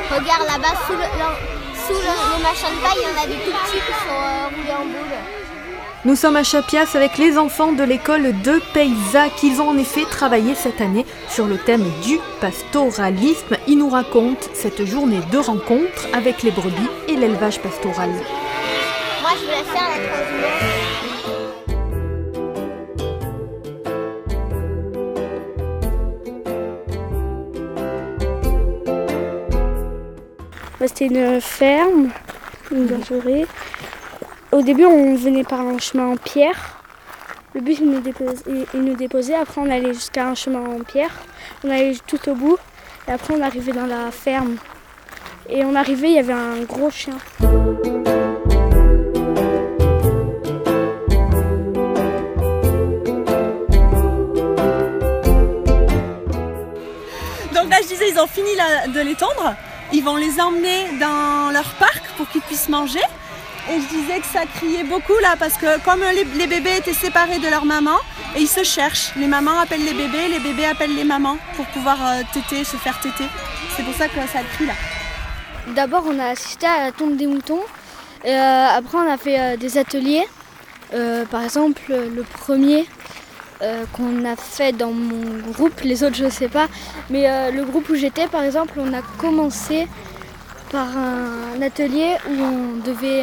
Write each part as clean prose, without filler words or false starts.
Regarde là-bas, sous les machins de paille, il y en a des tout petits qui sont roulés en boule. Nous sommes à Chapias avec les enfants de l'école de Paysac. Ils ont en effet travaillé cette année sur le thème du pastoralisme. Ils nous racontent cette journée de rencontre avec les brebis et l'élevage pastoral. Moi, je voulais faire la transhumance. C'était une ferme, une bergerie. Au début, on venait par un chemin en pierre. Le bus il nous déposait. Après, on allait jusqu'à un chemin en pierre. On allait tout au bout. Et après, on arrivait dans la ferme. Et on arrivait, il y avait un gros chien. Donc là, je disais, ils ont fini de les tondre. Ils vont les emmener dans leur parc pour qu'ils puissent manger. Et je disais que ça criait beaucoup là parce que comme les bébés étaient séparés de leur maman, et ils se cherchent. Les mamans appellent les bébés appellent les mamans pour pouvoir se faire téter. C'est pour ça que ça crie là. D'abord, on a assisté à la tonte des moutons. Après, on a fait des ateliers. Par exemple, le premier qu'on a fait dans mon groupe, les autres je ne sais pas, mais le groupe où j'étais, par exemple, on a commencé par un atelier où on devait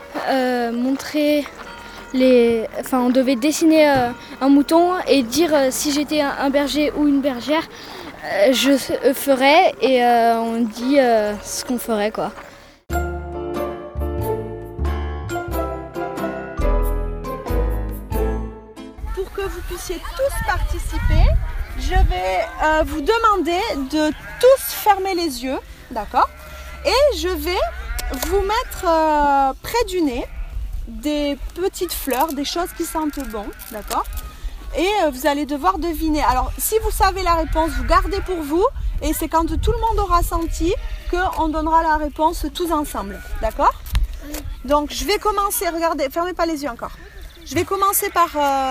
on devait dessiner un mouton et dire si j'étais un berger ou une bergère, je ferais et on dit ce qu'on ferait quoi. Pour que vous puissiez tous participer, je vais vous demander de tous fermer les yeux, d'accord ? Et je vais vous mettre près du nez des petites fleurs, des choses qui sentent bon, d'accord ? Et vous allez devoir deviner. Alors, si vous savez la réponse, vous gardez pour vous. Et c'est quand tout le monde aura senti qu'on donnera la réponse tous ensemble, d'accord ? Donc, je vais commencer, regardez, fermez pas les yeux encore. Je vais commencer par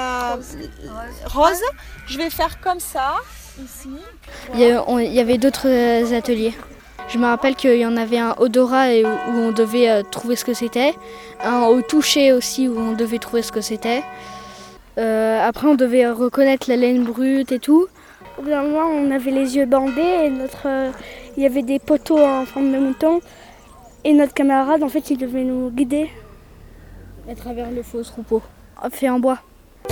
rose. Je vais faire comme ça, ici. Il y avait d'autres ateliers. Je me rappelle qu'il y en avait un odorat où on devait trouver ce que c'était, un au toucher aussi où on devait trouver ce que c'était. Après on devait reconnaître la laine brute et tout. Au bout d'un moment on avait les yeux bandés et il y avait des poteaux en forme de mouton et notre camarade en fait il devait nous guider à travers le faux troupeau fait en bois.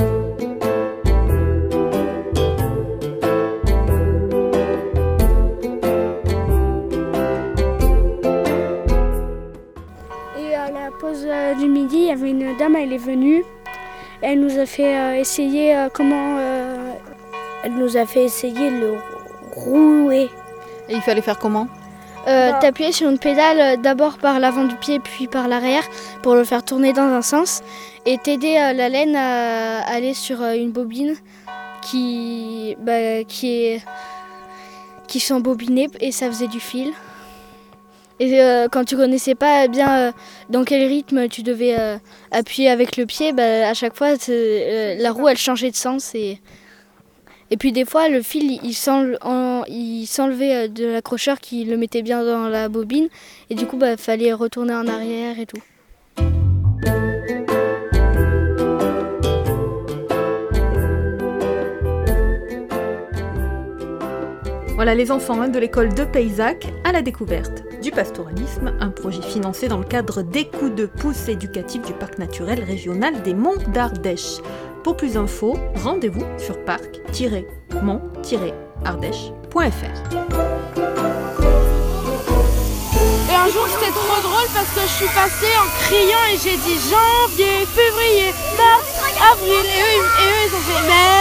Du midi, il y avait une dame, elle est venue. Elle nous a fait essayer Elle nous a fait essayer le rouler. Et il fallait faire comment ? T'appuyer sur une pédale d'abord par l'avant du pied puis par l'arrière pour le faire tourner dans un sens et t'aider la laine à aller sur une bobine qui s'embobinait et ça faisait du fil. Et quand tu connaissais pas bien dans quel rythme tu devais appuyer avec le pied, à chaque fois la roue elle changeait de sens et puis des fois le fil il s'enlevait de l'accrocheur qui le mettait bien dans la bobine et du coup fallait retourner en arrière et tout. Voilà les enfants de l'école de Paysac à la découverte du pastoralisme, un projet financé dans le cadre des coups de pouce éducatifs du parc naturel régional des Monts d'Ardèche. Pour plus d'infos, rendez-vous sur parc-mont-ardèche.fr. Et un jour c'était trop drôle parce que je suis passée en criant et j'ai dit janvier, février, mars, avril et eux ils ont fait mai.